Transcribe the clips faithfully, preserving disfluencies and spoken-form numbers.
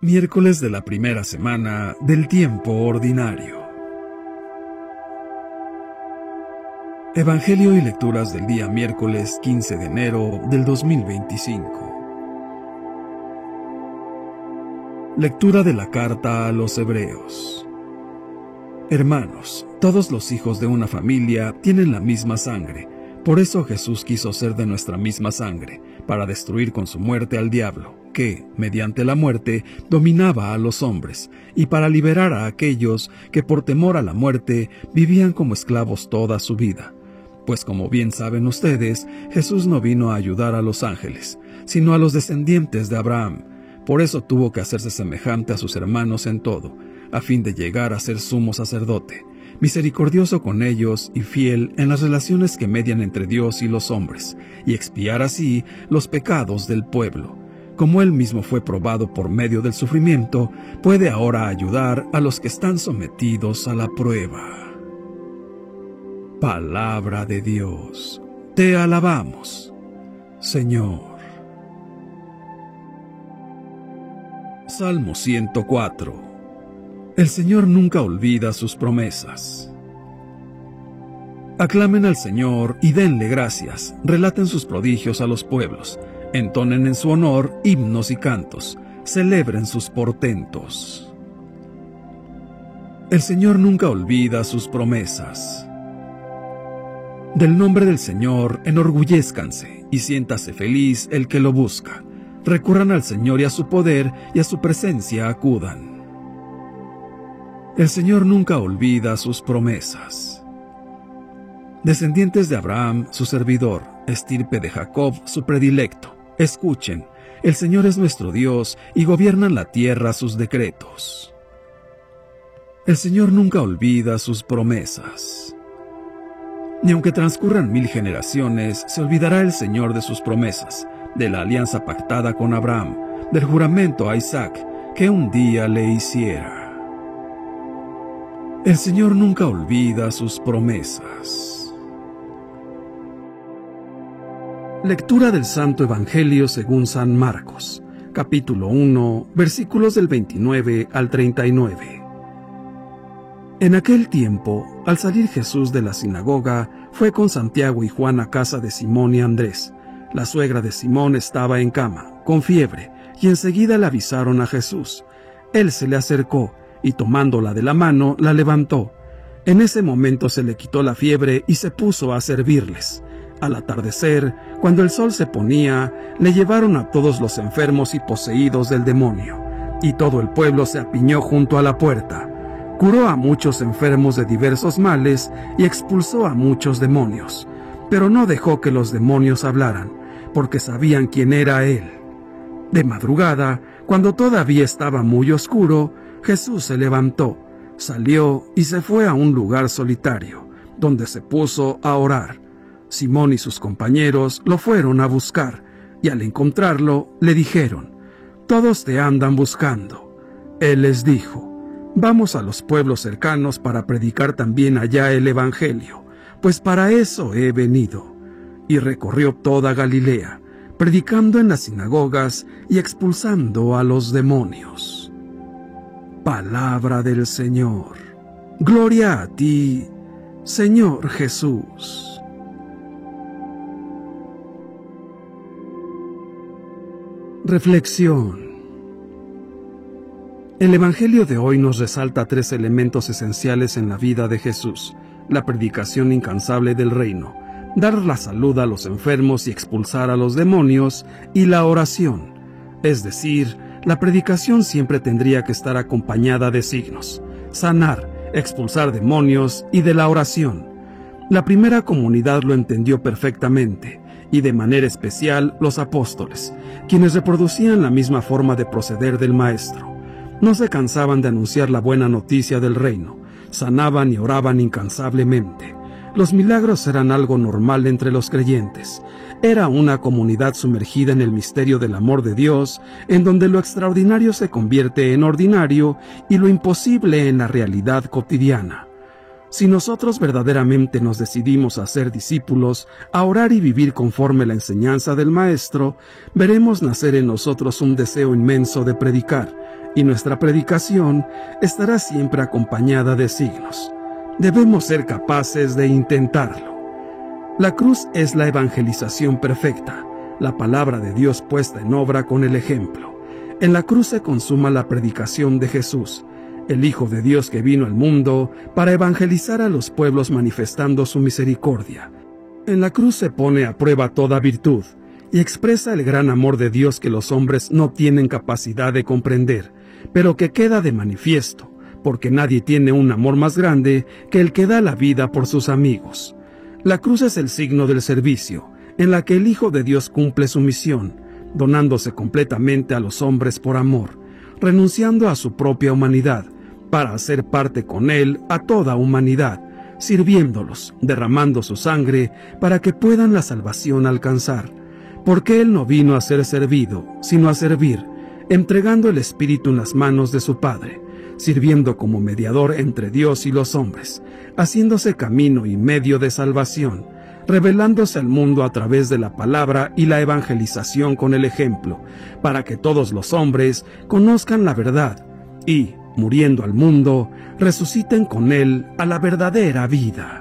Miércoles de la primera semana del tiempo ordinario. Evangelio y lecturas del día miércoles quince de enero del dos mil veinticinco. Lectura de la carta a los Hebreos. Hermanos, todos los hijos de una familia tienen la misma sangre. Por eso Jesús quiso ser de nuestra misma sangre, para destruir con su muerte al diablo, que, mediante la muerte, dominaba a los hombres, y para liberar a aquellos que por temor a la muerte vivían como esclavos toda su vida. Pues como bien saben ustedes, Jesús no vino a ayudar a los ángeles, sino a los descendientes de Abraham. Por eso tuvo que hacerse semejante a sus hermanos en todo, a fin de llegar a ser sumo sacerdote, misericordioso con ellos y fiel en las relaciones que median entre Dios y los hombres, y expiar así los pecados del pueblo. Como él mismo fue probado por medio del sufrimiento, puede ahora ayudar a los que están sometidos a la prueba. Palabra de Dios. Te alabamos, Señor. Salmo ciento cuatro. El Señor nunca olvida sus promesas. Aclamen al Señor y denle gracias, relaten sus prodigios a los pueblos, entonen en su honor himnos y cantos, celebren sus portentos. El Señor nunca olvida sus promesas. Del nombre del Señor enorgullézcanse, y siéntase feliz el que lo busca. Recurran al Señor y a su poder, y a su presencia acudan. El Señor nunca olvida sus promesas. Descendientes de Abraham, su servidor, estirpe de Jacob, su predilecto, escuchen, el Señor es nuestro Dios y gobiernan la tierra sus decretos. El Señor nunca olvida sus promesas. Ni aunque transcurran mil generaciones, se olvidará el Señor de sus promesas, de la alianza pactada con Abraham, del juramento a Isaac, que un día le hiciera. El Señor nunca olvida sus promesas. Lectura del Santo Evangelio según San Marcos, capítulo uno, versículos del veintinueve al treinta y nueve. En aquel tiempo, al salir Jesús de la sinagoga, fue con Santiago y Juan a casa de Simón y Andrés. La suegra de Simón estaba en cama, con fiebre, y enseguida le avisaron a Jesús. Él se le acercó, y tomándola de la mano, la levantó. En ese momento se le quitó la fiebre y se puso a servirles. Al atardecer, cuando el sol se ponía, le llevaron a todos los enfermos y poseídos del demonio, y todo el pueblo se apiñó junto a la puerta. Curó a muchos enfermos de diversos males y expulsó a muchos demonios, pero no dejó que los demonios hablaran, porque sabían quién era él. De madrugada, cuando todavía estaba muy oscuro, Jesús se levantó, salió y se fue a un lugar solitario, donde se puso a orar. Simón y sus compañeros lo fueron a buscar, y al encontrarlo le dijeron: «Todos te andan buscando». Él les dijo: «Vamos a los pueblos cercanos para predicar también allá el Evangelio, pues para eso he venido». Y recorrió toda Galilea, predicando en las sinagogas y expulsando a los demonios. Palabra del Señor. Gloria a ti, Señor Jesús. Reflexión. El Evangelio de hoy nos resalta tres elementos esenciales en la vida de Jesús: la predicación incansable del reino, dar la salud a los enfermos y expulsar a los demonios, y la oración, es decir, la predicación siempre tendría que estar acompañada de signos: sanar, expulsar demonios y de la oración. La primera comunidad lo entendió perfectamente, y de manera especial los apóstoles, quienes reproducían la misma forma de proceder del Maestro. No se cansaban de anunciar la buena noticia del reino, sanaban y oraban incansablemente. Los milagros eran algo normal entre los creyentes. Era una comunidad sumergida en el misterio del amor de Dios, en donde lo extraordinario se convierte en ordinario y lo imposible en la realidad cotidiana. Si nosotros verdaderamente nos decidimos a ser discípulos, a orar y vivir conforme la enseñanza del Maestro, veremos nacer en nosotros un deseo inmenso de predicar, y nuestra predicación estará siempre acompañada de signos. Debemos ser capaces de intentarlo. La cruz es la evangelización perfecta, la palabra de Dios puesta en obra con el ejemplo. En la cruz se consuma la predicación de Jesús, el Hijo de Dios que vino al mundo para evangelizar a los pueblos manifestando su misericordia. En la cruz se pone a prueba toda virtud y expresa el gran amor de Dios que los hombres no tienen capacidad de comprender, pero que queda de manifiesto, porque nadie tiene un amor más grande que el que da la vida por sus amigos. La cruz es el signo del servicio, en la que el Hijo de Dios cumple su misión, donándose completamente a los hombres por amor, renunciando a su propia humanidad, para hacer parte con Él a toda humanidad, sirviéndolos, derramando su sangre para que puedan la salvación alcanzar, porque Él no vino a ser servido, sino a servir, entregando el Espíritu en las manos de su Padre, sirviendo como mediador entre Dios y los hombres, haciéndose camino y medio de salvación, revelándose al mundo a través de la palabra y la evangelización con el ejemplo, para que todos los hombres conozcan la verdad y, muriendo al mundo, resuciten con Él a la verdadera vida.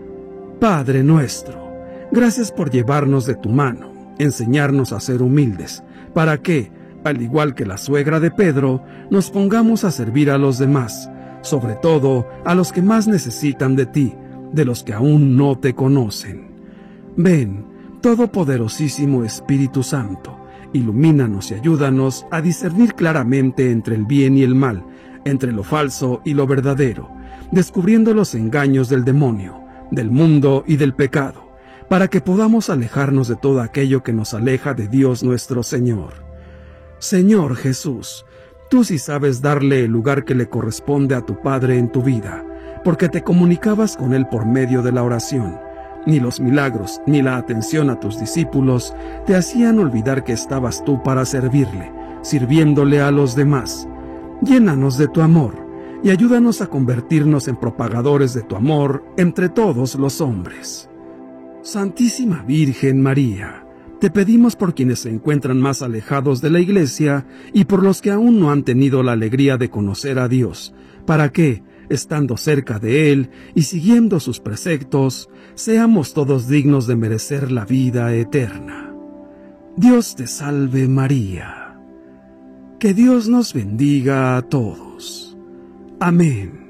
Padre nuestro, gracias por llevarnos de tu mano, enseñarnos a ser humildes, para que, al igual que la suegra de Pedro, nos pongamos a servir a los demás, sobre todo a los que más necesitan de ti, de los que aún no te conocen. Ven, Todopoderosísimo Espíritu Santo, ilumínanos y ayúdanos a discernir claramente entre el bien y el mal, entre lo falso y lo verdadero, descubriendo los engaños del demonio, del mundo y del pecado, para que podamos alejarnos de todo aquello que nos aleja de Dios nuestro Señor. Señor Jesús, tú sí sabes darle el lugar que le corresponde a tu Padre en tu vida, porque te comunicabas con Él por medio de la oración. Ni los milagros ni la atención a tus discípulos te hacían olvidar que estabas tú para servirle, sirviéndole a los demás. Llénanos de tu amor y ayúdanos a convertirnos en propagadores de tu amor entre todos los hombres. Santísima Virgen María, te pedimos por quienes se encuentran más alejados de la Iglesia y por los que aún no han tenido la alegría de conocer a Dios, para que, estando cerca de Él y siguiendo sus preceptos, seamos todos dignos de merecer la vida eterna. Dios te salve María. Que Dios nos bendiga a todos. Amén.